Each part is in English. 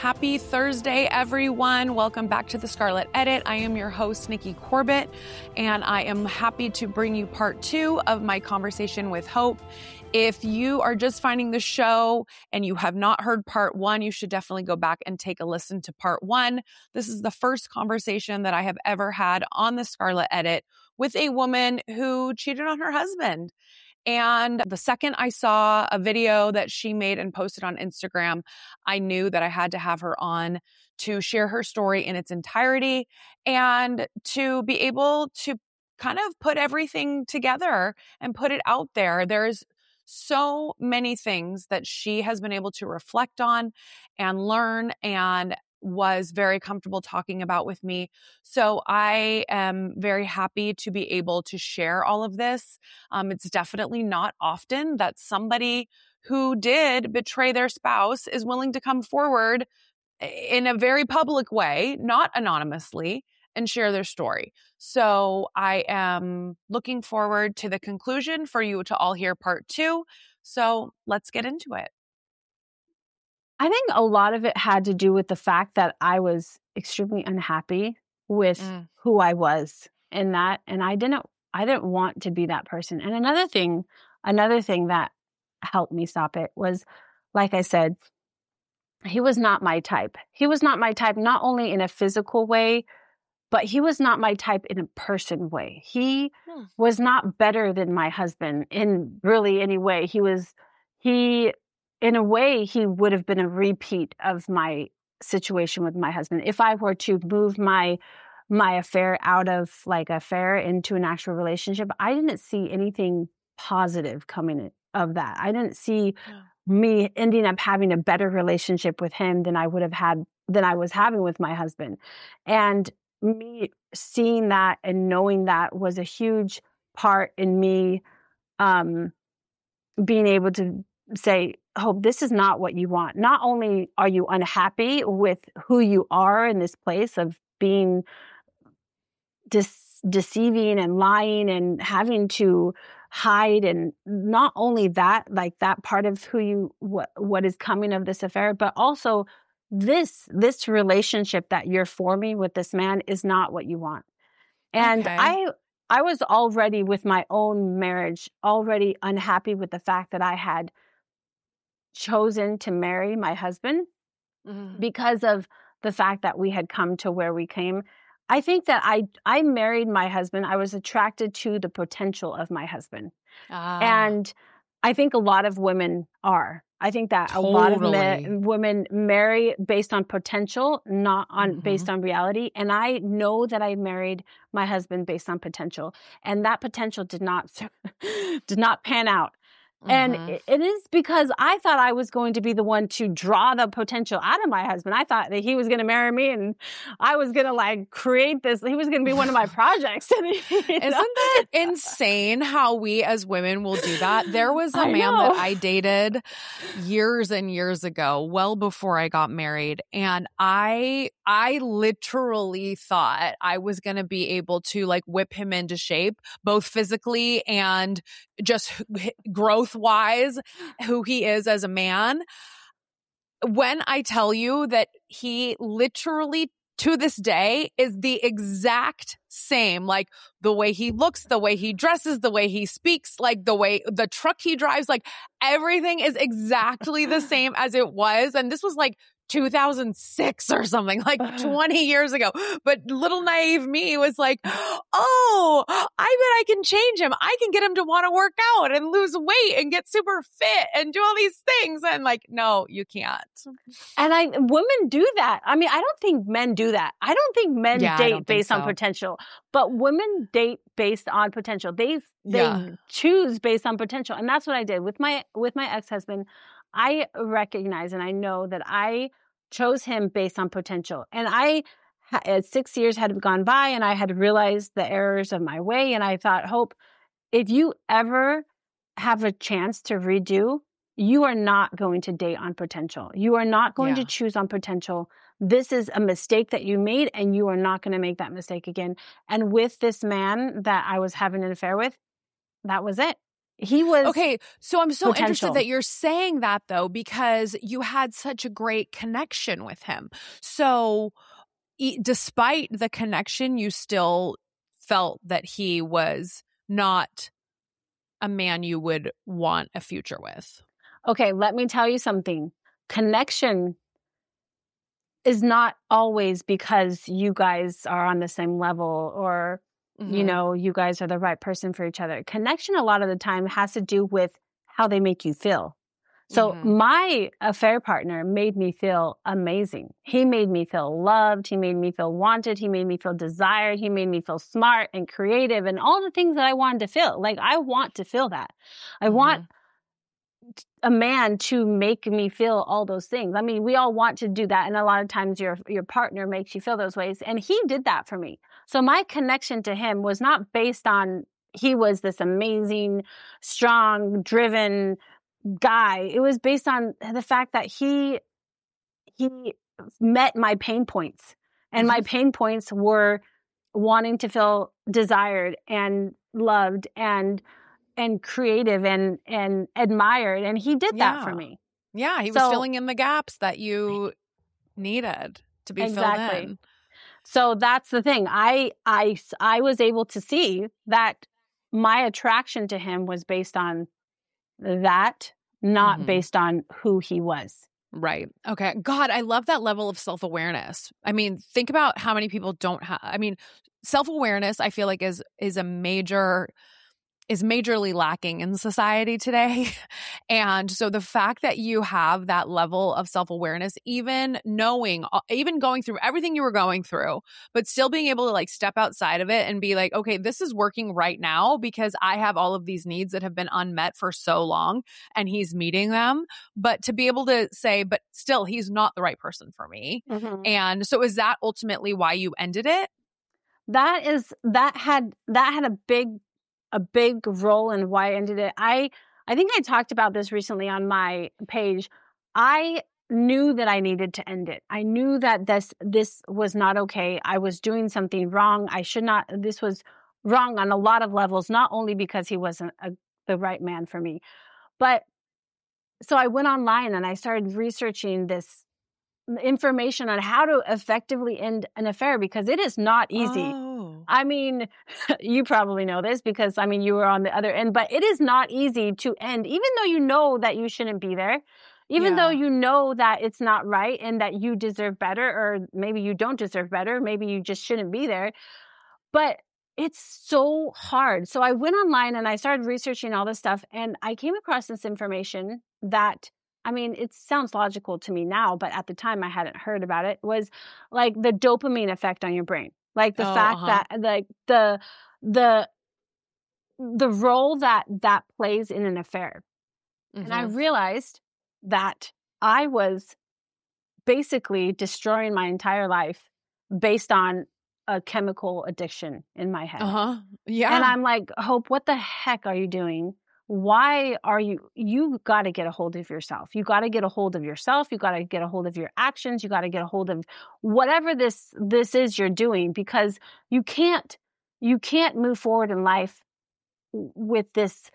Happy Thursday, everyone. Welcome back to the Scarlet Edit. I am your host, Nikki Corbett, and I am happy to bring you part 2 of my conversation with Hope. If you are just finding the show and you have not heard part 1, you should definitely go back and take a listen to part 1. This is the first conversation that I have ever had on the Scarlet Edit with a woman who cheated on her husband. And the second I saw a video that she made and posted on Instagram, I knew that I had to have her on to share her story in its entirety and to be able to kind of put everything together and put it out there. There's so many things that she has been able to reflect on and learn and was very comfortable talking about with me. So I am very happy to be able to share all of this. It's definitely not often that somebody who did betray their spouse is willing to come forward in a very public way, not anonymously, and share their story. So I am looking forward to the conclusion for you to all hear part 2. So let's get into it. I think a lot of it had to do with the fact that I was extremely unhappy with who I was in that, and I didn't want to be that person. And another thing that helped me stop it was, like I said, he was not my type. He was not my type, not only in a physical way, but he was not my type in a person way. He was not better than my husband in really any way. In a way, he would have been a repeat of my situation with my husband. If I were to move my affair out of like affair into an actual relationship, I didn't see anything positive coming of that. I didn't see me ending up having a better relationship with him than I was having with my husband. And me seeing that and knowing that was a huge part in me being able to say, Hope, this is not what you want. Not only are you unhappy with who you are in this place of being deceiving and lying and having to hide, and not only that, like that part of what is coming of this affair, but also this relationship that you're forming with this man is not what you want. And I was already with my own marriage, already unhappy with the fact that I had chosen to marry my husband because of the fact that we had come to where we came. I think that I married my husband. I was attracted to the potential of my husband. And I think a lot of women are. I think that a lot of women marry based on potential, not on based on reality. And I know that I married my husband based on potential, and that potential did not pan out. And it is because I thought I was going to be the one to draw the potential out of my husband. I thought that he was going to marry me and I was going to like create this. He was going to be one of my projects. Isn't that insane how we as women will do that? There was a man that I dated years and years ago, well before I got married. And I literally thought I was going to be able to like whip him into shape, both physically and just growth wise, who he is as a man. When I tell you that he literally to this day is the exact same, like the way he looks, the way he dresses, the way he speaks, like the truck he drives, like everything is exactly the same as it was. And this was like 2006 or something, like 20 years ago. But little naive me was like, oh, I bet I can change him. I can get him to want to work out and lose weight and get super fit and do all these things. And like, no, you can't. And women do that. I mean, I don't think men do that. I don't think men date based on potential, but women date based on potential. They choose based on potential. And that's what I did with my ex-husband. I recognize and I know that I chose him based on potential. And 6 years had gone by and I had realized the errors of my way. And I thought, Hope, if you ever have a chance to redo, you are not going to date on potential. You are not going to choose on potential. This is a mistake that you made and you are not going to make that mistake again. And with this man that I was having an affair with, that was it. He was Okay, so I'm so interested potential. that you're saying that, though, because you had such a great connection with him. So despite the connection, you still felt that he was not a man you would want a future with. Okay, let me tell you something. Connection is not always because you guys are on the same level or, you know, you guys are the right person for each other. Connection a lot of the time has to do with how they make you feel. So my affair partner made me feel amazing. He made me feel loved. He made me feel wanted. He made me feel desired. He made me feel smart and creative and all the things that I wanted to feel. Like, I want to feel that. I want a man to make me feel all those things. I mean, we all want to do that. And a lot of times your partner makes you feel those ways. And he did that for me. So my connection to him was not based on he was this amazing, strong, driven guy. It was based on the fact that he met my pain points. And my pain points were wanting to feel desired and loved and creative and admired. And he did that for me. Yeah, he was filling in the gaps that you needed to be filled in. So that's the thing. I was able to see that my attraction to him was based on that, not based on who he was. Right. Okay. God, I love that level of self-awareness. I mean, think about how many people don't have, I mean, self-awareness, I feel like is majorly lacking in society today. And so the fact that you have that level of self-awareness, even going through everything you were going through, but still being able to like step outside of it and be like, okay, this is working right now because I have all of these needs that have been unmet for so long and he's meeting them. But to be able to say, but still, he's not the right person for me. And so is that ultimately why you ended it? That had a big role in why I ended it. I think I talked about this recently on my page. I knew that I needed to end it. I knew that this was not okay. I was doing something wrong. This was wrong on a lot of levels, not only because he wasn't the right man for me, but so I went online and I started researching this information on how to effectively end an affair because it is not easy. I mean, you probably know this because, I mean, you were on the other end, but it is not easy to end, even though you know that you shouldn't be there, even though you know that it's not right and that you deserve better, or maybe you don't deserve better, maybe you just shouldn't be there. But it's so hard. So I went online and I started researching all this stuff, and I came across this information that, I mean, it sounds logical to me now, but at the time I hadn't heard about it, was like the dopamine effect on your brain. Like the fact that like the role that plays in an affair. And I realized that I was basically destroying my entire life based on a chemical addiction in my head. Yeah. And I'm like, Hope, what the heck are you doing? Why are you got to get a hold of yourself. You got to get a hold of yourself. You got to get a hold of your actions. You got to get a hold of whatever this is you're doing, because you can't move forward in life with this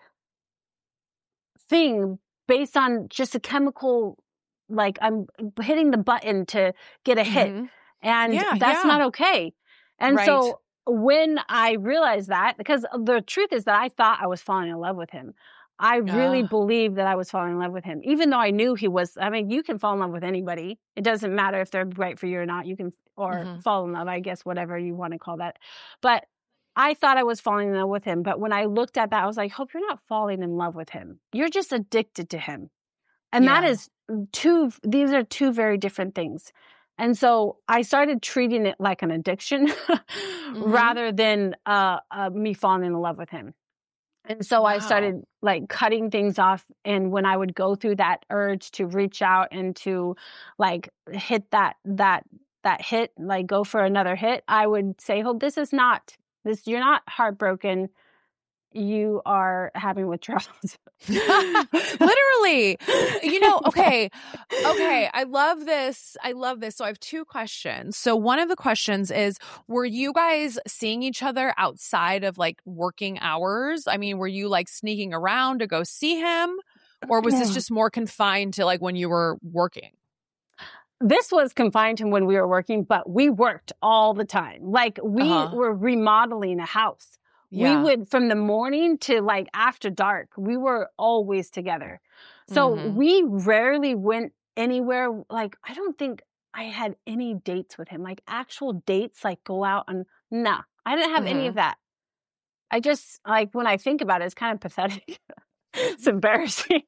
thing based on just a chemical, like I'm hitting the button to get a hit. And that's not okay. And so when I realized that, because the truth is that I thought I was falling in love with him. I really believed that I was falling in love with him, even though I knew he was. I mean, you can fall in love with anybody. It doesn't matter if they're right for you or not. You can, or fall in love, I guess, whatever you want to call that. But I thought I was falling in love with him. But when I looked at that, I was like, Hope, you're not falling in love with him. You're just addicted to him. And that is these are two very different things. And so I started treating it like an addiction rather than me falling in love with him. And so I started like cutting things off. And when I would go through that urge to reach out and to like hit that hit, like go for another hit, I would say, Hope, you're not heartbroken. you are having withdrawals. Literally. Okay. I love this. So I have two questions. So one of the questions is, were you guys seeing each other outside of like working hours? I mean, were you like sneaking around to go see him? Or was this just more confined to like when you were working? This was confined to when we were working, but we worked all the time. Like we were remodeling a house. Yeah. We would, from the morning to like after dark, we were always together. So we rarely went anywhere. Like, I don't think I had any dates with him, like actual dates, like go out and nah, I didn't have any of that. I just, like, when I think about it, it's kind of pathetic. It's embarrassing.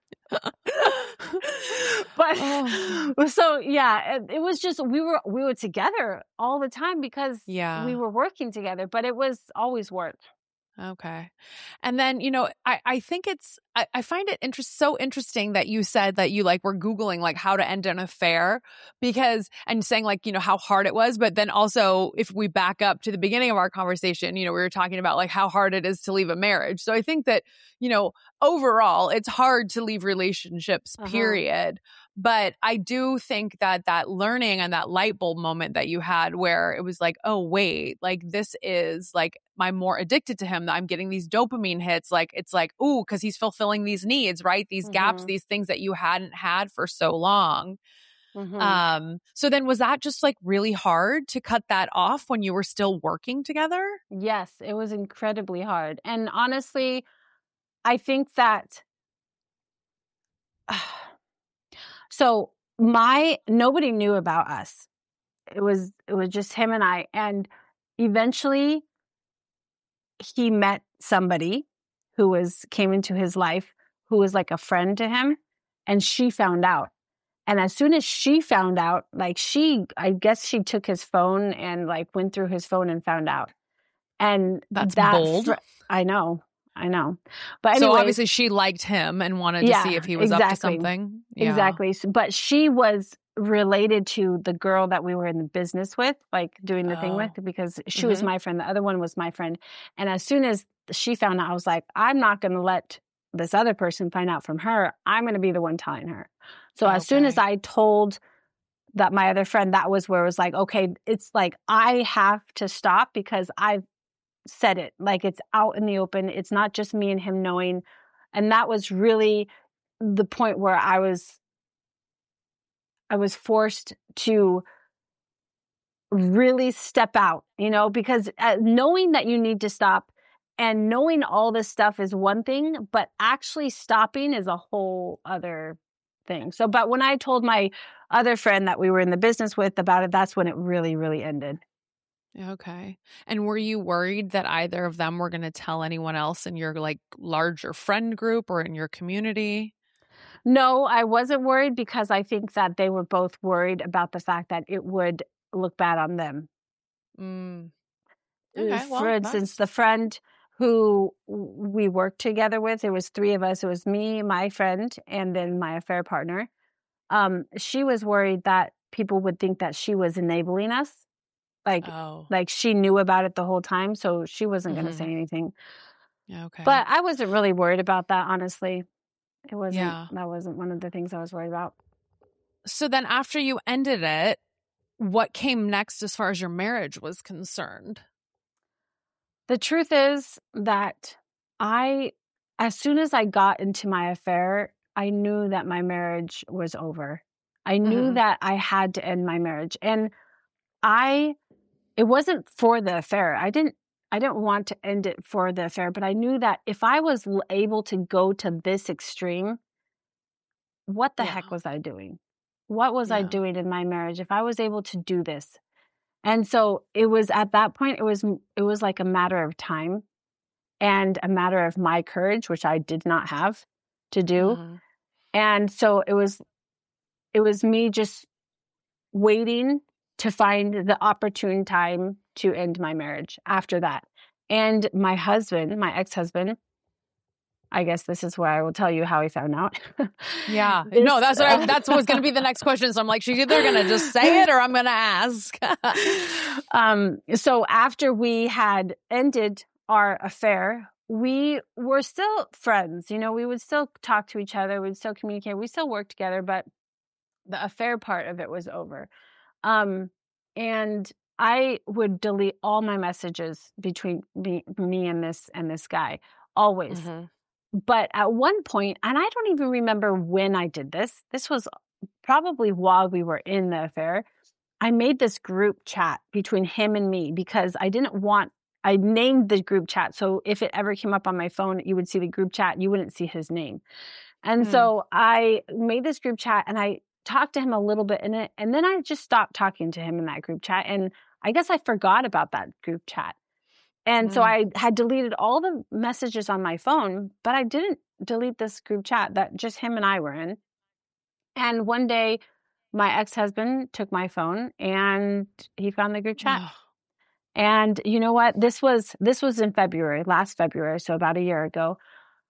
But so yeah, it was just we were together all the time because we were working together, but it was always work. Okay. And then, I think I find it so interesting that you said that you like were Googling like how to end an affair and saying like, how hard it was. But then also if we back up to the beginning of our conversation, we were talking about like how hard it is to leave a marriage. So I think that, overall it's hard to leave relationships, period. But I do think that learning and that light bulb moment that you had where it was like, oh, wait, like this is like, I'm more addicted to him. That I'm getting these dopamine hits. Like, it's like, ooh, because he's fulfilling these needs, right? These gaps, these things that you hadn't had for so long. So then was that just like really hard to cut that off when you were still working together? Yes, it was incredibly hard. And honestly, I think that so nobody knew about us. It was just him and I. And eventually he met somebody who came into his life who was like a friend to him, and she found out. And as soon as she found out, like I guess she took his phone and like went through his phone and found out. And that's bold. I know. But anyways, so obviously she liked him and wanted to see if he was up to something. Yeah. Exactly. But she was related to the girl that we were in the business with, like doing the thing with, because she was my friend. The other one was my friend. And as soon as she found out, I was like, I'm not going to let this other person find out from her. I'm going to be the one telling her. So as soon as I told that my other friend, that was where it was like, okay, it's like I have to stop because I've said it. Like, it's out in the open. It's not just me and him knowing. And that was really the point where I was forced to really step out, because knowing that you need to stop and knowing all this stuff is one thing, but actually stopping is a whole other thing. So, but when I told my other friend that we were in the business with about it, that's when it really, really ended. Okay. And were you worried that either of them were going to tell anyone else in your like larger friend group or in your community? No, I wasn't worried because I think that they were both worried about the fact that it would look bad on them. Okay, For instance, the friend who we worked together with, there was three of us. It was me, my friend, and then my affair partner. She was worried that people would think that she was enabling us. Like she knew about it the whole time, so she wasn't going to say anything. Okay. But I wasn't really worried about that, honestly. It wasn't, that wasn't one of the things I was worried about. So then after you ended it, what came next as far as your marriage was concerned? The truth is that as soon as I got into my affair, I knew that my marriage was over. I knew that I had to end my marriage. And it wasn't for the affair. I didn't want to end it for the affair, but I knew that if I was able to go to this extreme, what the heck was I doing? What was I doing in my marriage if I was able to do this? And so it was at that point, it was like a matter of time and a matter of my courage, which I did not have to do. And so it was me just waiting to find the opportune time to end my marriage after that. And my husband, my ex-husband, I guess this is where I will tell you how he found out. Yeah. No, that's what's going to be the next question. So I'm like, she's either going to just say it or I'm going to ask. So after we had ended our affair, we were still friends. You know, we would still talk to each other. We'd still communicate. We still worked together, but the affair part of it was over. Um, and I would delete all my messages between me and this guy, always. Mm-hmm. But at one point, and I don't even remember when I did this. This was probably while we were in the affair. I made this group chat between him and me because I named the group chat. So if it ever came up on my phone, you would see the group chat, you wouldn't see his name. And so I made this group chat and I talked to him a little bit in it. And then I just stopped talking to him in that group chat. And I guess I forgot about that group chat. And so I had deleted all the messages on my phone, but I didn't delete this group chat that just him and I were in. And one day my ex-husband took my phone and he found the group chat. And you know what? This was in February, last February, so about a year ago.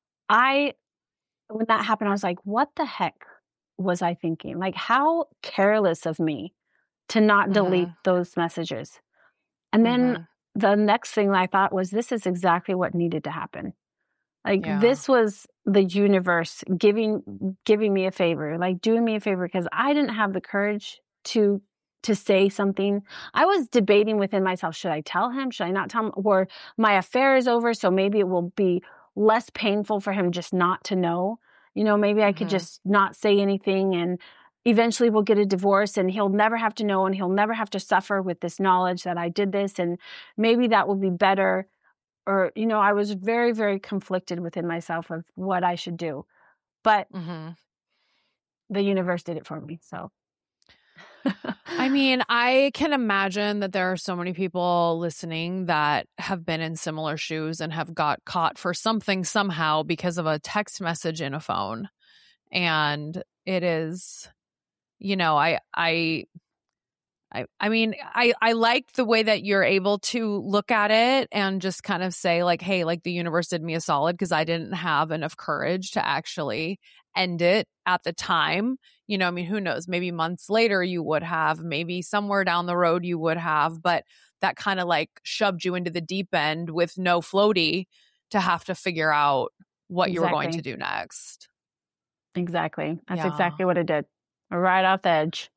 When that happened, I was like, what the heck was I thinking? Like, how careless of me to not delete those messages. And then the next thing I thought was, this is exactly what needed to happen. Like, this was the universe giving me a favor, like doing me a favor, because I didn't have the courage to say something. I was debating within myself, should I tell him? Should I not tell him? Or my affair is over, so maybe it will be less painful for him just not to know. You know, maybe I could just not say anything and eventually we'll get a divorce and he'll never have to know and he'll never have to suffer with this knowledge that I did this, and maybe that will be better. Or, you know, I was very, very conflicted within myself of what I should do. But the universe did it for me. So, I mean, I can imagine that there are so many people listening that have been in similar shoes and have got caught for something somehow because of a text message in a phone. And it is, you know, I mean, I like the way that you're able to look at it and just kind of say like, hey, like the universe did me a solid because I didn't have enough courage to actually end it at the time. You know, I mean, who knows? Maybe months later you would have, maybe somewhere down the road you would have, but that kind of like shoved you into the deep end with no floaty to have to figure out what you were going to do next. Exactly. That's exactly what it did. Right off the edge.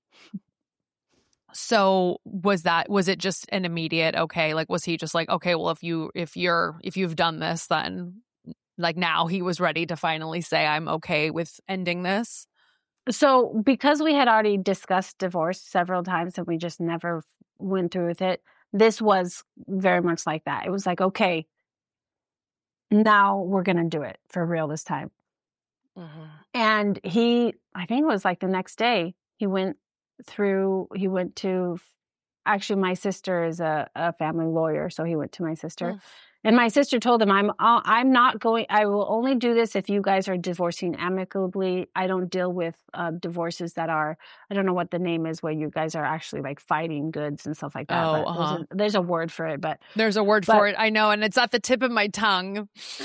So was it just an immediate, okay, like was he just like, okay, well if you've done this, then like now he was ready to finally say I'm okay with ending this? So because we had already discussed divorce several times and we just never went through with it, this was very much like that. It was like, okay, now we're going to do it for real this time. And I think it was like the next day, he went to, actually my sister is a family lawyer. So he went to my sister and my sister told him, I'm not going, I will only do this if you guys are divorcing amicably. I don't deal with divorces that are, I don't know what the name is, where you guys are actually like fighting goods and stuff like that. But there's a word for it, but there's a word for it. I know. And it's at the tip of my tongue.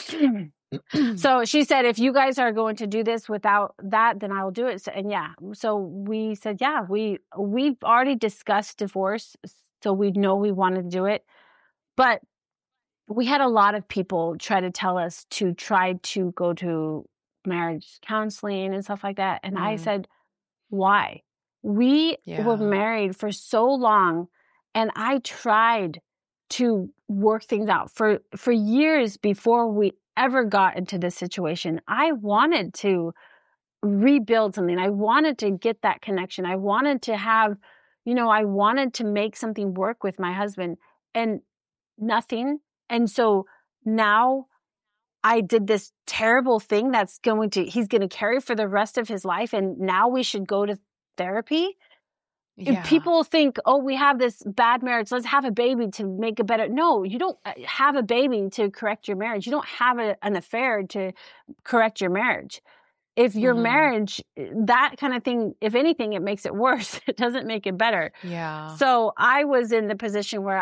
So she said, if you guys are going to do this without that, then I will do it. So we said, we've already discussed divorce. So we know we want to do it. But we had a lot of people try to tell us to try to go to marriage counseling and stuff like that. And I said, why? We were married for so long and I tried to work things out for years before we ever got into this situation. I wanted to rebuild something. I wanted to get that connection. I wanted to have, I wanted to make something work with my husband, and nothing. And so now I did this terrible thing he's going to carry for the rest of his life. And now we should go to therapy. People think, oh, we have this bad marriage, let's have a baby to make it better. No, you don't have a baby to correct your marriage. You don't have an affair to correct your marriage. If your marriage, that kind of thing, if anything, it makes it worse. It doesn't make it better. So I was in the position where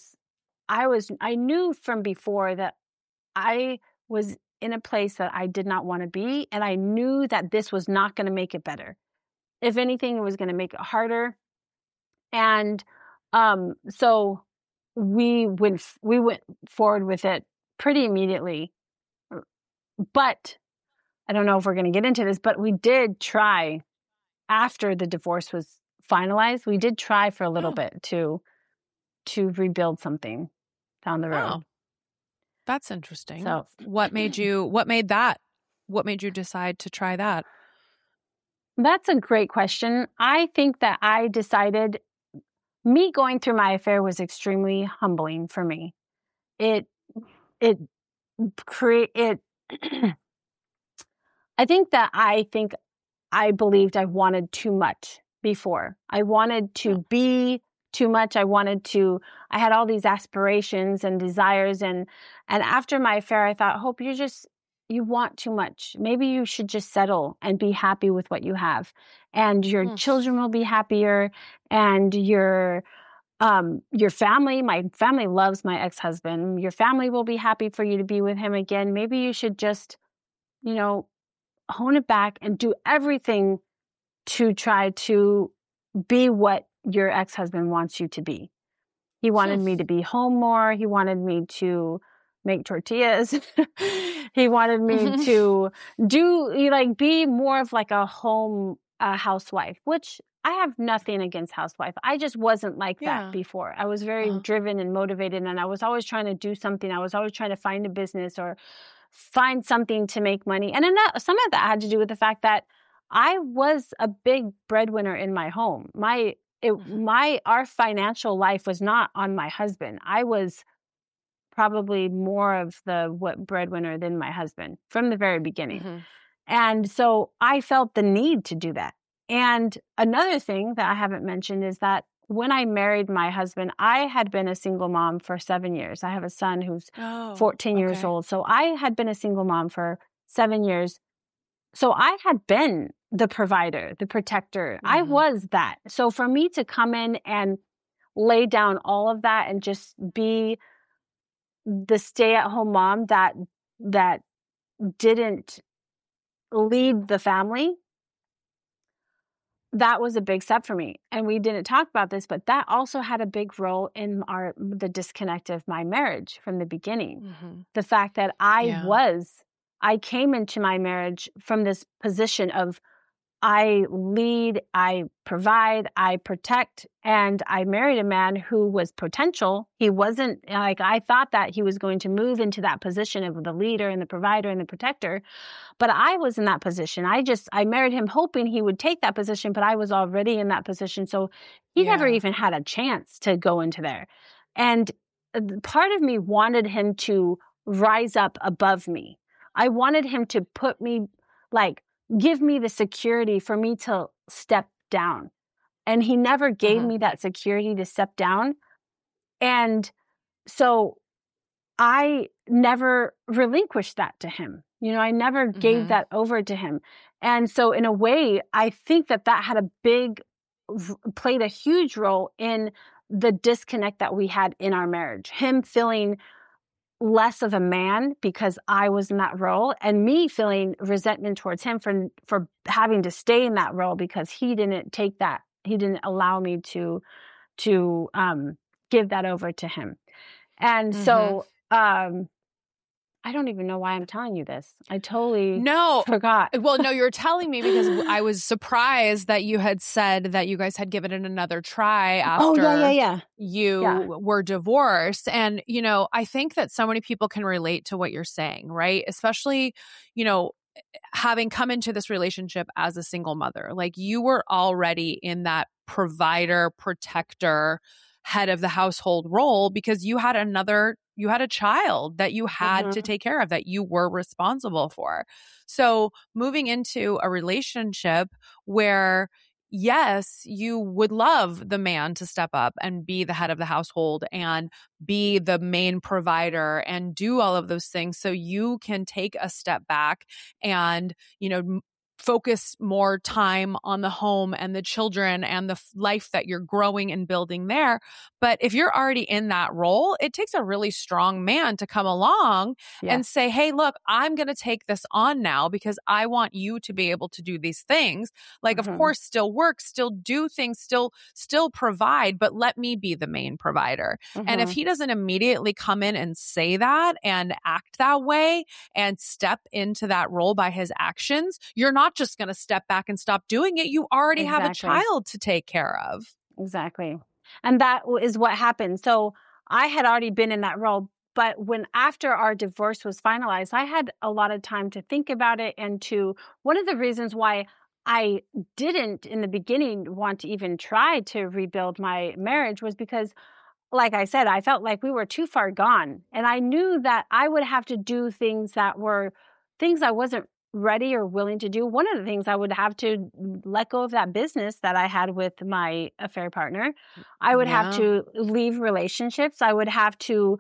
I knew from before that I was in a place that I did not want to be. And I knew that this was not going to make it better. If anything, it was going to make it harder. And so we went forward with it pretty immediately. but I don't know if we're going to get into this, but we did try after the divorce was finalized. We did try for a little bit to rebuild something down the road. Oh, that's interesting. So what made you decide to try that? that's a great question. I think that I decided me going through my affair was extremely humbling for me. It create it. I think I believed I wanted too much before. I wanted to be too much. I had all these aspirations and desires. And after my affair, I thought, Hope, you want too much. Maybe you should just settle and be happy with what you have. And your children will be happier. And your family, my family loves my ex-husband. Your family will be happy for you to be with him again. Maybe you should just, hone it back and do everything to try to be what your ex-husband wants you to be. He wanted me to be home more. He wanted me to make tortillas. He wanted me to be more of like a home housewife, which I have nothing against housewife. I just wasn't like that before. I was very driven and motivated, and I was always trying to do something. I was always trying to find a business or find something to make money. And some of that had to do with the fact that I was a big breadwinner in my home. Our financial life was not on my husband. I was probably more of the breadwinner than my husband from the very beginning. And so I felt the need to do that. And another thing that I haven't mentioned is that when I married my husband, I had been a single mom for 7 years. I have a son who's 14 years old. So I had been a single mom for 7 years. So I had been the provider, the protector. I was that. So for me to come in and lay down all of that and just be the stay-at-home mom that didn't lead the family, that was a big step for me. And we didn't talk about this, but that also had a big role in the disconnect of my marriage from the beginning. The fact that I came into my marriage from this position of I lead, I provide, I protect, and I married a man who was potential. He wasn't I thought that he was going to move into that position of the leader and the provider and the protector, but I was in that position. I married him hoping he would take that position, but I was already in that position. So he never even had a chance to go into there. And part of me wanted him to rise up above me. I wanted him to put me, give me the security for me to step down. And he never gave me that security to step down. And so I never relinquished that to him. I never gave that over to him. And so in a way, I think that had played a huge role in the disconnect that we had in our marriage. Him feeling less of a man because I was in that role, and me feeling resentment towards him for having to stay in that role because he didn't take that. He didn't allow me to give that over to him. And so I don't even know why I'm telling you this. I totally forgot. Well, no, you're telling me because I was surprised that you had said that you guys had given it another try after you were divorced. And, I think that so many people can relate to what you're saying, right? Especially, having come into this relationship as a single mother. Like, you were already in that provider, protector, head of the household role because you had a child that you had to take care of, that you were responsible for. So moving into a relationship where, yes, you would love the man to step up and be the head of the household and be the main provider and do all of those things so you can take a step back and, focus more time on the home and the children and the life that you're growing and building there. But if you're already in that role, it takes a really strong man to come along and say, hey, look, I'm going to take this on now because I want you to be able to do these things. Like, of course, still work, still do things, still provide, but let me be the main provider. And if he doesn't immediately come in and say that and act that way and step into that role by his actions, you're not just going to step back and stop doing it. You already have a child to take care of. Exactly. And that is what happened. So I had already been in that role, but after our divorce was finalized, I had a lot of time to think about it. And one of the reasons why I didn't in the beginning want to even try to rebuild my marriage was because, like I said, I felt like we were too far gone. And I knew that I would have to do things that were things I wasn't ready or willing to do. One of the things, I would have to let go of that business that I had with my affair partner. I would have to leave relationships. I would have to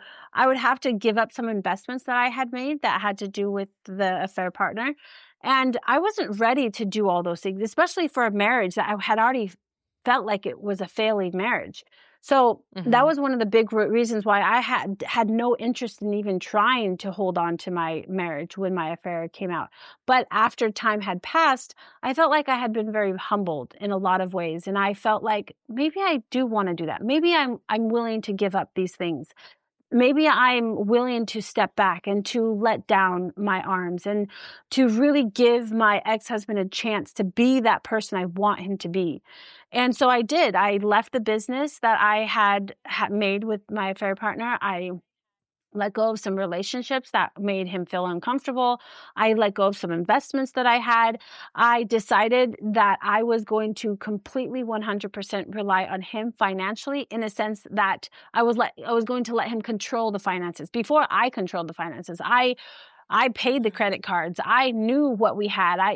give up some investments that I had made that had to do with the affair partner. And I wasn't ready to do all those things, especially for a marriage that I had already felt like it was a failing marriage. So that was one of the big reasons why I had no interest in even trying to hold on to my marriage when my affair came out. But after time had passed, I felt like I had been very humbled in a lot of ways. And I felt like maybe I do want to do that. Maybe I'm willing to give up these things. Maybe I'm willing to step back and to let down my arms and to really give my ex-husband a chance to be that person I want him to be. And so I did. I left the business that I had made with my affair partner. I let go of some relationships that made him feel uncomfortable. I let go of some investments that I had. I decided that I was going to completely 100% rely on him financially, in a sense that I was going to let him control the finances. Before I controlled the finances, I paid the credit cards. I knew what we had. I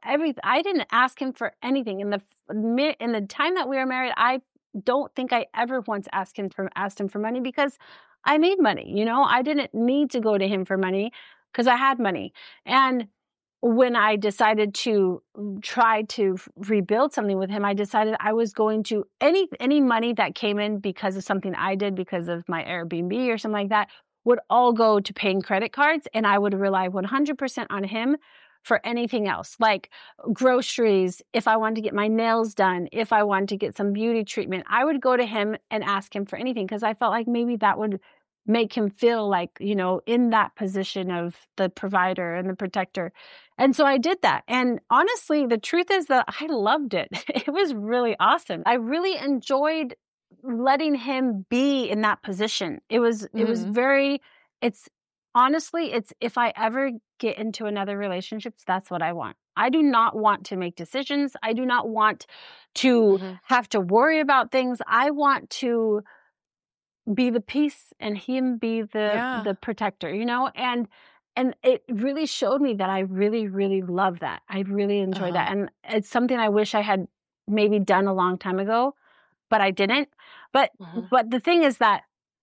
didn't ask him for anything. In the time that we were married, I don't think I ever once asked him for money, because I made money. I didn't need to go to him for money because I had money. And when I decided to try to rebuild something with him, I decided I was going to, any money that came in because of something I did, because of my Airbnb or something like that, would all go to paying credit cards, and I would rely 100% on him for anything else, like groceries. If I wanted to get my nails done, if I wanted to get some beauty treatment, I would go to him and ask him for anything, because I felt like maybe that would make him feel like, in that position of the provider and the protector. And so I did that. And honestly, the truth is that I loved it. It was really awesome. I really enjoyed letting him be in that position. It was very, honestly, if I ever get into another relationship, that's what I want. I do not want to make decisions. I do not want to have to worry about things. I want to be the peace and him be the protector, and it really showed me that I really, really love that. I really enjoy that. And it's something I wish I had maybe done a long time ago, but I didn't. But the thing is that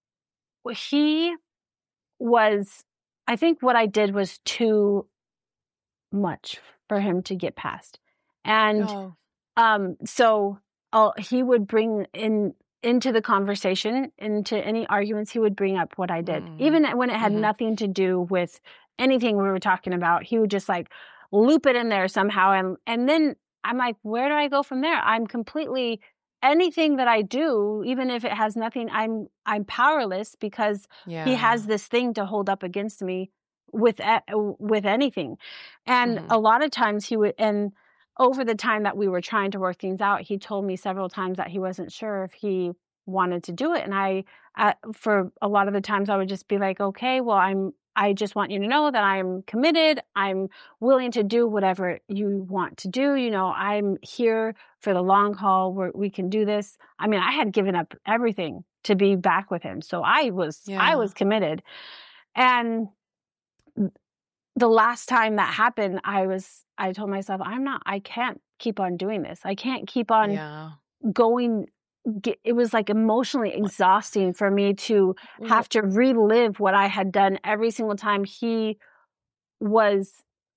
I think what I did was too much for him to get past. And so he would bring into the conversation, into any arguments, he would bring up what I did. Even when it had nothing to do with anything we were talking about, he would just like loop it in there somehow. And then I'm like, where do I go from there? I'm completely, anything that I do, even if it has nothing, I'm powerless, because he has this thing to hold up against me with anything. And a lot of times he would, and over the time that we were trying to work things out, he told me several times that he wasn't sure if he wanted to do it. And I, for a lot of the times, I would just be like, okay, well, I just want you to know that I'm committed. I'm willing to do whatever you want to do. I'm here for the long haul, where we can do this. I mean, I had given up everything to be back with him. So I was committed. And the last time that happened, I told myself, I can't keep on doing this. I can't keep on going. It was like emotionally exhausting for me to have to relive what I had done every single time he was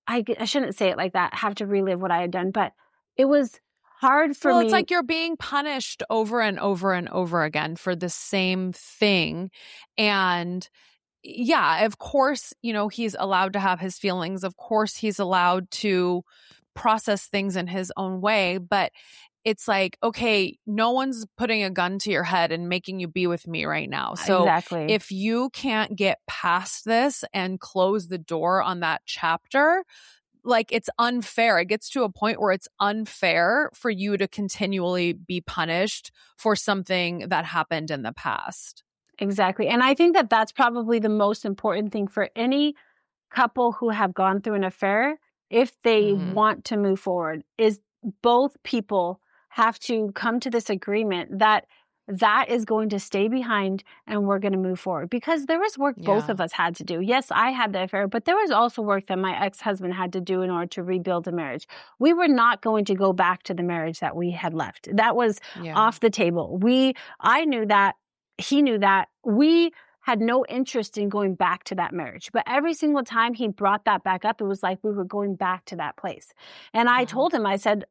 I shouldn't say it like that, have to relive what I had done, but it was hard for Well, it's me. like you're being punished over and over and over again for the same thing. And yeah, of course, he's allowed to have his feelings. Of course, he's allowed to process things in his own way. But it's like, okay, no one's putting a gun to your head and making you be with me right now. So Exactly. if you can't get past this and close the door on that chapter, like, it's unfair. It gets to a point where it's unfair for you to continually be punished for something that happened in the past. Exactly. And I think that that's probably the most important thing for any couple who have gone through an affair, if they want to move forward, is both people have to come to this agreement that that is going to stay behind and we're going to move forward. Because there was work both of us had to do. Yes, I had the affair, but there was also work that my ex-husband had to do in order to rebuild the marriage. We were not going to go back to the marriage that we had left. That was off the table. I knew that. He knew that. We had no interest in going back to that marriage. But every single time he brought that back up, it was like we were going back to that place. And I told him, I said,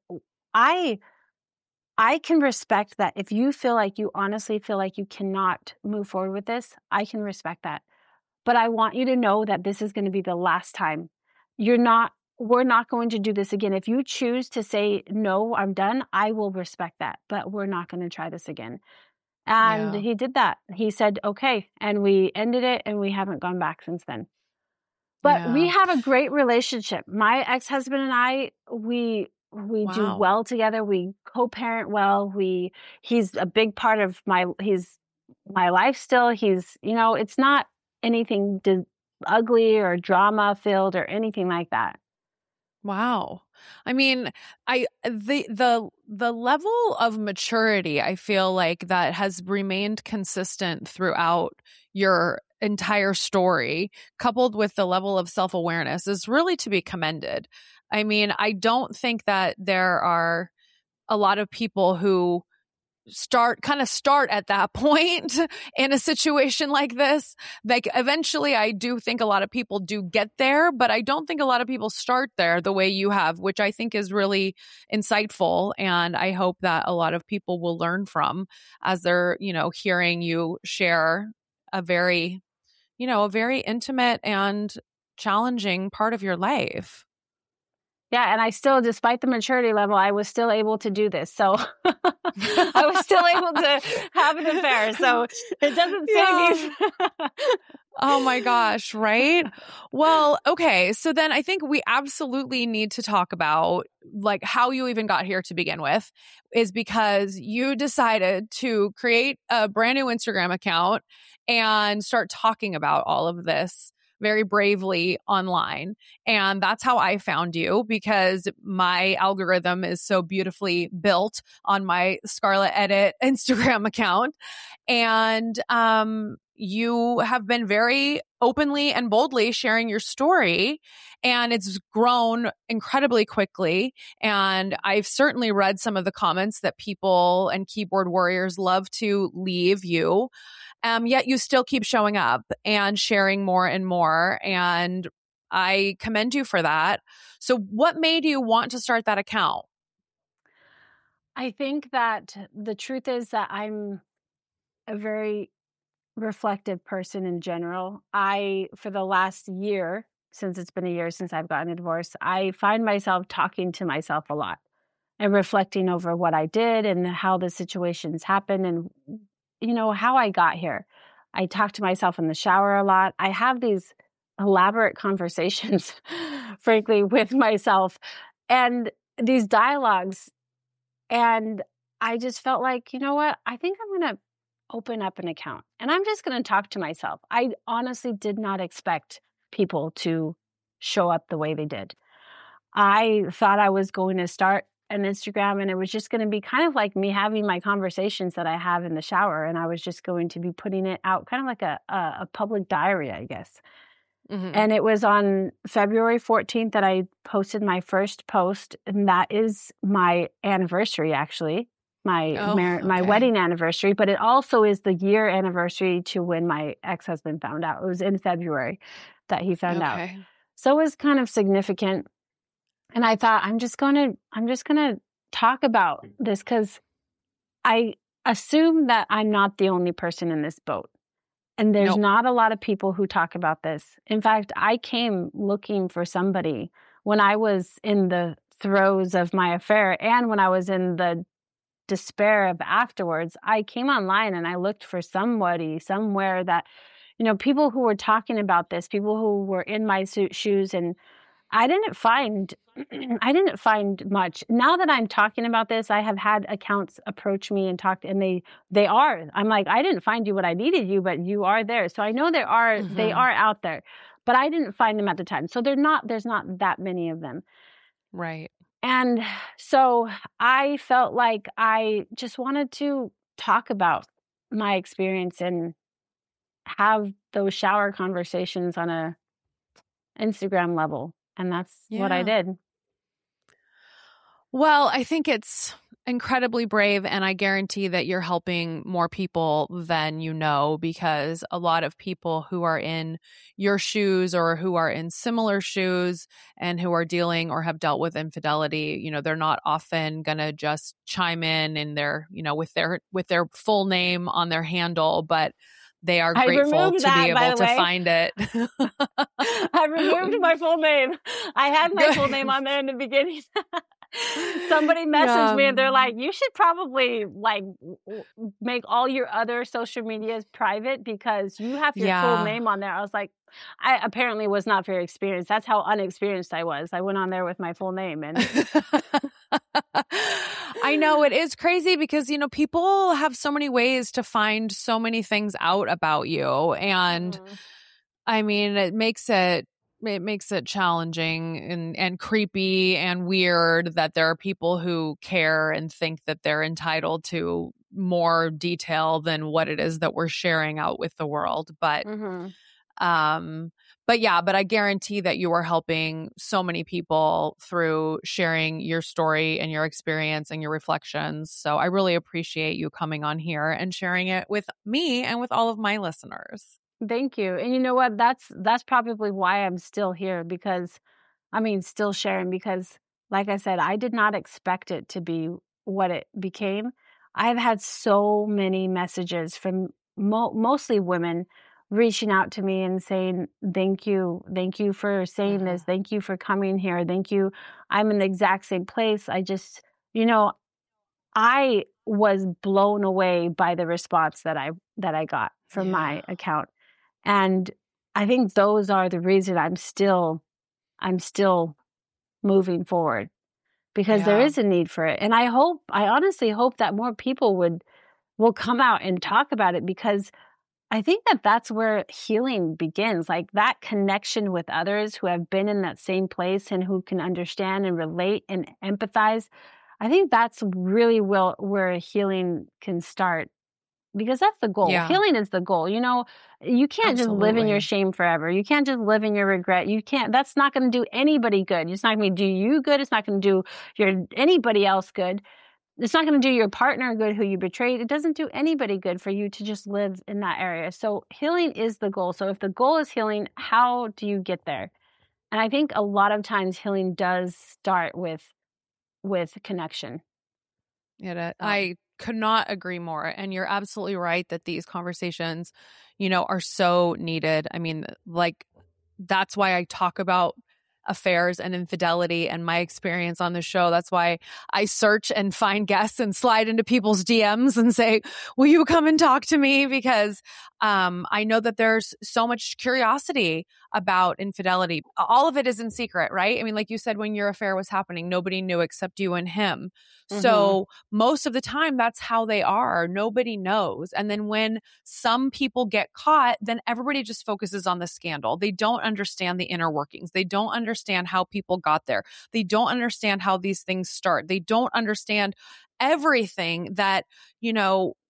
I can respect that. If you feel like you honestly feel like you cannot move forward with this, I can respect that. But I want you to know that this is going to be the last time. We're not going to do this again. If you choose to say, no, I'm done, I will respect that. But we're not going to try this again. And he did that. He said, okay. And we ended it and we haven't gone back since then. But we have a great relationship. My ex-husband and I, we do well together. We co-parent well. He's a big part of my life still. It's not anything ugly or drama filled or anything like that. Wow. I mean, the level of maturity, I feel like, that has remained consistent throughout your entire story, coupled with the level of self-awareness, is really to be commended. I mean, I don't think that there are a lot of people who start at that point in a situation like this. Like, eventually I do think a lot of people do get there, but I don't think a lot of people start there the way you have, which I think is really insightful. And I hope that a lot of people will learn from as they're, hearing you share a very intimate and challenging part of your life. Yeah, and I still, despite the maturity level, I was still able to do this. So I was still able to have an affair. So it doesn't say me. Oh my gosh, right? Well, okay. So then I think we absolutely need to talk about, like, how you even got here to begin with, is because you decided to create a brand new Instagram account and start talking about all of this very bravely online. And that's how I found you, because my algorithm is so beautifully built on my Scarlet Edit Instagram account. And you have been very openly and boldly sharing your story, and it's grown incredibly quickly. And I've certainly read some of the comments that people and keyboard warriors love to leave you. Yet you still keep showing up and sharing more and more. And I commend you for that. So what made you want to start that account? I think that the truth is that I'm a very reflective person in general. For the last year, since it's been a year since I've gotten a divorce, I find myself talking to myself a lot and reflecting over what I did and how the situations happened and, how I got here. I talk to myself in the shower a lot. I have these elaborate conversations, frankly, with myself and these dialogues. And I just felt like, you know what? I think I'm going to open up an account and I'm just going to talk to myself. I honestly did not expect people to show up the way they did. I thought I was going to start an Instagram and it was just going to be kind of like me having my conversations that I have in the shower. And I was just going to be putting it out kind of like a public diary, I guess. Mm-hmm. And it was on February 14th that I posted my first post. And that is my anniversary, actually. My wedding anniversary, but it also is the year anniversary to when my ex-husband found out. It was in February that he found out. So it was kind of significant. And I thought, I'm just going to talk about this because I assume that I'm not the only person in this boat. And there's Nope. not a lot of people who talk about this. In fact, I came looking for somebody when I was in the throes of my affair and when I was in the despair of afterwards. I came online and I looked for somebody somewhere that, people who were talking about this, people who were in my shoes, and I didn't find much. Now that I'm talking about this, I have had accounts approach me and talk, and they are. I'm like, I didn't find you what I needed you, but you are there. So I know they are out there, but I didn't find them at the time. So there's not that many of them. Right. And so I felt like I just wanted to talk about my experience and have those shower conversations on a Instagram level. And that's what I did. Well, I think it's incredibly brave, and I guarantee that you're helping more people than you know, because a lot of people who are in your shoes or who are in similar shoes and who are dealing or have dealt with infidelity, they're not often going to just chime in their, with their full name on their handle, but they are grateful to be able to find it. I removed my full name. I had my full name on there in the beginning. Somebody messaged me and they're like, you should probably make all your other social medias private because you have your full name on there. I was like, I apparently was not very experienced. That's how unexperienced I was. I went on there with my full name. And I know it is crazy because, people have so many ways to find so many things out about you. And I mean, it makes it challenging and creepy and weird that there are people who care and think that they're entitled to more detail than what it is that we're sharing out with the world. But, but I guarantee that you are helping so many people through sharing your story and your experience and your reflections. So I really appreciate you coming on here and sharing it with me and with all of my listeners. Thank you. And you know what? That's probably why I'm still here still sharing because like I said, I did not expect it to be what it became. I've had so many messages from mostly women reaching out to me and saying, thank you for saying this. Thank you for coming here. Thank you. I'm in the exact same place. I just, I was blown away by the response that I got from my account. And I think those are the reason I'm still moving forward because there is a need for it. And I honestly hope that more people will come out and talk about it because I think that that's where healing begins, like that connection with others who have been in that same place and who can understand and relate and empathize. I think that's really where healing can start. Because that's the goal. Yeah. Healing is the goal. You can't just live in your shame forever. You can't just live in your regret. That's not going to do anybody good. It's not going to do you good. It's not going to do anybody else good. It's not going to do your partner good who you betrayed. It doesn't do anybody good for you to just live in that area. So healing is the goal. So if the goal is healing, how do you get there? And I think a lot of times healing does start with connection. I could not agree more. And you're absolutely right that these conversations, are so needed. I mean, that's why I talk about affairs and infidelity and my experience on the show. That's why I search and find guests and slide into people's DMs and say, will you come and talk to me? Because I know that there's so much curiosity about infidelity. All of it is in secret, right? I mean, like you said, when your affair was happening, nobody knew except you and him. So most of the time, that's how they are. Nobody knows. And then when some people get caught, then everybody just focuses on the scandal. They don't understand the inner workings. They don't understand how people got there. They don't understand how these things start. They don't understand everything that,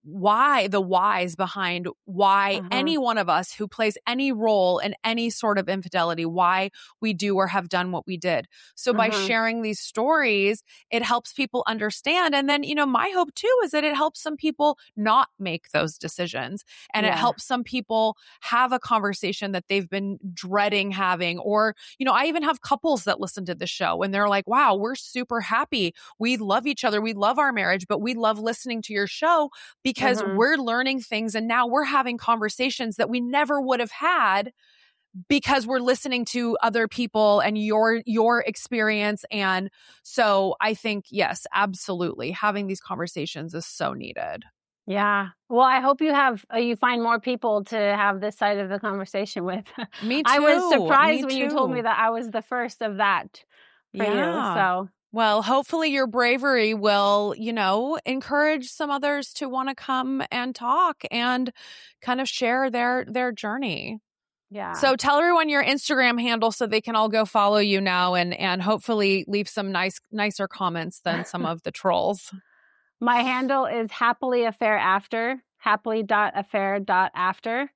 the whys behind why any one of us who plays any role in any sort of infidelity, why we do or have done what we did. So by sharing these stories, it helps people understand. And then, my hope too is that it helps some people not make those decisions. And it helps some people have a conversation that they've been dreading having. Or, I even have couples that listen to the show and they're like, wow, we're super happy. We love each other. We love our marriage, but we love listening to your show because we're learning things and now we're having conversations that we never would have had because we're listening to other people and your experience. And so I think, yes, absolutely. Having these conversations is so needed. Yeah. Well, I hope you find more people to have this side of the conversation with. Me too. I was surprised when you told me that I was the first of that for you. So. Well, hopefully your bravery will, encourage some others to want to come and talk and kind of share their journey. Yeah. So tell everyone your Instagram handle so they can all go follow you now and hopefully leave some nicer comments than some of the trolls. My handle is happily.affair, happily.affair.after.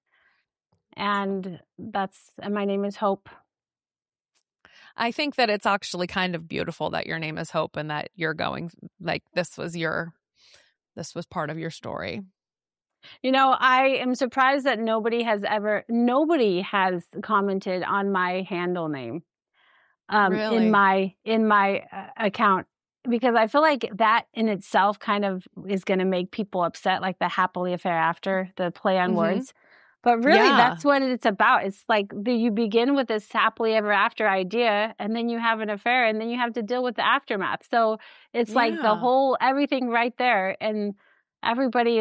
And my name is Hope. I think that it's actually kind of beautiful that your name is Hope and that you're going, like, this was part of your story. I am surprised that nobody has commented on my handle name, really? in my account, because I feel like that in itself kind of is going to make people upset, like the happily affair after, the play on words. But really, that's what it's about. It's like you begin with this happily ever after idea, and then you have an affair, and then you have to deal with the aftermath. So it's like everything right there. And everybody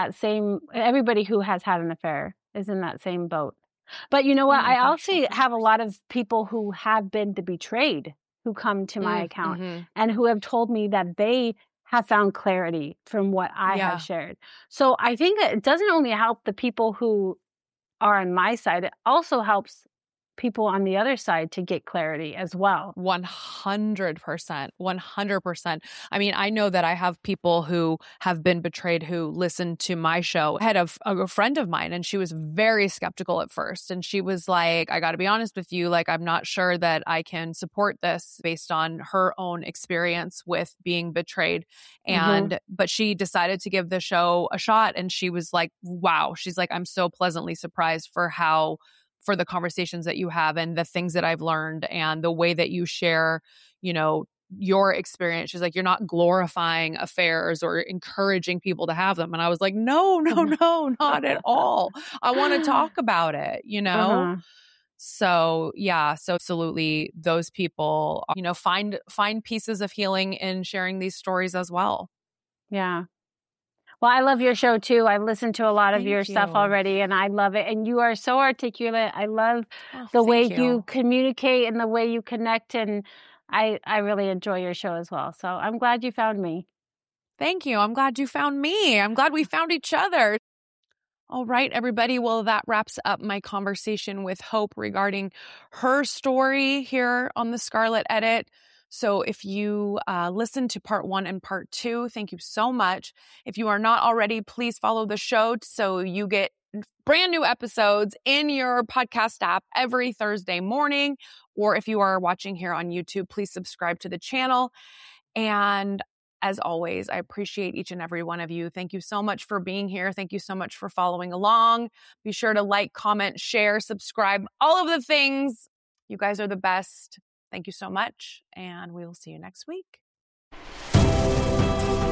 who has had an affair is in that same boat. But you know what? I also have a lot of people who have been betrayed who come to my account and who have told me that they have found clarity from what I have shared. So I think it doesn't only help the people who are on my side, it also helps people on the other side to get clarity as well. 100%. 100%. I mean, I know that I have people who have been betrayed who listen to my show. I had a friend of mine and she was very skeptical at first. And she was like, I got to be honest with you, like, I'm not sure that I can support this based on her own experience with being betrayed. And, but she decided to give the show a shot. And she was like, wow. She's like, I'm so pleasantly surprised for the conversations that you have and the things that I've learned and the way that you share, your experience. She's like, you're not glorifying affairs or encouraging people to have them. And I was like, no, not at all. I want to talk about it, So so absolutely those people, find pieces of healing in sharing these stories as well. Yeah. Well, I love your show too. I've listened to a lot of your stuff already and I love it. And you are so articulate. I love the way you communicate and the way you connect. And I really enjoy your show as well. So I'm glad you found me. Thank you. I'm glad you found me. I'm glad we found each other. All right, everybody. Well, that wraps up my conversation with Hope regarding her story here on the Scarlet Edit. So if you listened to part 1 and part 2, thank you so much. If you are not already, please follow the show so you get brand new episodes in your podcast app every Thursday morning. Or if you are watching here on YouTube, please subscribe to the channel. And as always, I appreciate each and every one of you. Thank you so much for being here. Thank you so much for following along. Be sure to like, comment, share, subscribe, all of the things. You guys are the best. Thank you so much, and we will see you next week.